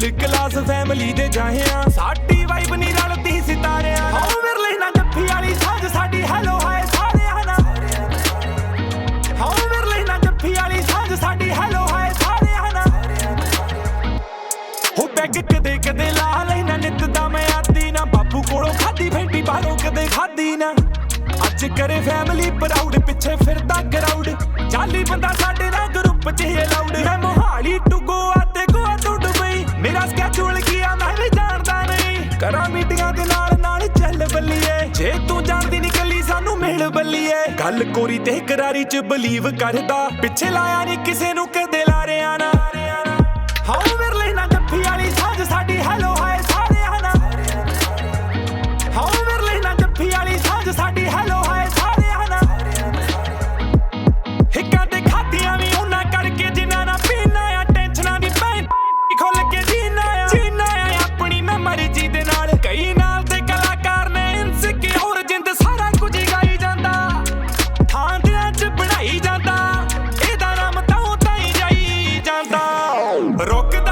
middle class family ਦੇ ਜਾਹਿਆ ਸਾਡੀ vibe ਨਹੀਂ ਰਲਦੀ ਸਿਤਾਰਿਆਂ ਨਾਲ ਵਿਰਲੇ ਨਾ ਜੱਫੀ ਵਾਲੀ ਸਾਂਝ ਸਾਡੀ ਹੈਲੋ ਹਾਏ ਸਾਰਿਆਂ ਨਾਲ ਵਿਰਲੇ ਨਾ ਜੱਫੀ ਵਾਲੀ ਸਾਂਝ ਸਾਡੀ ਹੈਲੋ ਹਾਏ ਸਾਰਿਆਂ ਨਾਲ ਹੋ ਬੈਗ ਕਦੇ ਕਦੇ ਲਾ ਲੈਣਾ ਨਿੱਤ ਦਾ ਮੈਂ ਆਦੀ ਨਾ ਬਾਪੂ ਕੋਲੋਂ ਖਾਦੀ ਫੈਂਟੀ ਬਾਹਰੋਂ ਕਦੇ ਖਾਦੀ ਨਾ ਅੱਜ ਕਰੇ ਫੈਮਿਲੀ ਪ੍ਰਾਊਡ ਪਿੱਛੇ ਫਿਰਦਾ ਕਰਾਊਡ ਚਾਲੀ ਬੰਦਾ ਸਾਡੇ ਨਾਲ ਗਰੁੱਪ 'ਚ ਹੀ ਅਲਾਊਡ ਮੈਂ ਮੋਹਾਲੀ ਟੂ ਗੋਆ ਤੇ ਗੋਆ ਤੋਂ ਦੁਬਈ ਮੇਰਾ ਸਕੈਜੂਲ ਕੀ ਆ ਮੈਂ ਵੀ ਜਾਣਦਾ ਨਹੀਂ ਕਰਾਂ ਮੀਟਿੰਗਾਂ ਦੇ ਨਾਲ ਨਾਲ ਚੱਲ ਬੱਲੀਏ ਜੇ ਤੂੰ ਜਾਣਦੀ ਨਹੀਂ ਕੱਲੀ ਸਾਨੂੰ ਮਿਲ ਬੱਲੀਏ ਗੱਲ ਕੋਰੀ ਤੇ ਕਰਾਰੀ 'ਚ ਬਲੀਵ ਕਰਦਾ ਪਿੱਛੇ ਲਾਇਆ ਨਹੀਂ ਕਿਸੇ ਨੂੰ ਕਦੇ ਲਾਰਿਆਂ ਨਾ ਹਾਂ ਵਿਰਲੇ ਨਾ ਜੱਫੀ ਵਾਲੀ ਸਾਂਝ ਸਾਡੀ ਹੈਲੋ ਹਾਏ ਸਾਰਿਆਂ ਨਾਲ ਹਾਂ ਵਿਰਲੇ ਨਾ ਜੱਫੀ ਵਾਲੀ ਸਾਂਝ ਸਾਡੀ ਹੈਲੋ ਹਾਏ ਸਾਰਿਆਂ ਨਾਲ ਹਿੱਕਾਂ ਤੇ ਖਾਦੀਆਂ ਵੀ ਉਹਨਾਂ ਕਰਕੇ ਜਿਨ੍ਹਾਂ ਨਾਲ ਪੀਣਾ ਆ ਟੈਨਸ਼ਨਾਂ ਦੀ ਪੈਂ ਖੁੱਲ ਕੇ ਜੀਣਾ ਆ ਆਪਣੀ ਮੈਂ ਮਰਜ਼ੀ ਦੇ ਨਾਲ ਕਈ ਨਾਲ ਤੇ ਕਲਾਕਾਰ ਨੇ ਇਨਸਿਕਿਉਰ ਜਿੰਦ ਸਾਰਾ ਕੁਝ ਗਾਈ ਜਾਂਦਾ ਥਾਂ ਦਿਆਂ 'ਚ ਬਣਾਈ ਜਾਂਦਾ ਇਹਦਾ ਨਾਮ ਤਾਂ ਹੀ ਜਾਈ ਜਾਂਦਾ ਰੁਕ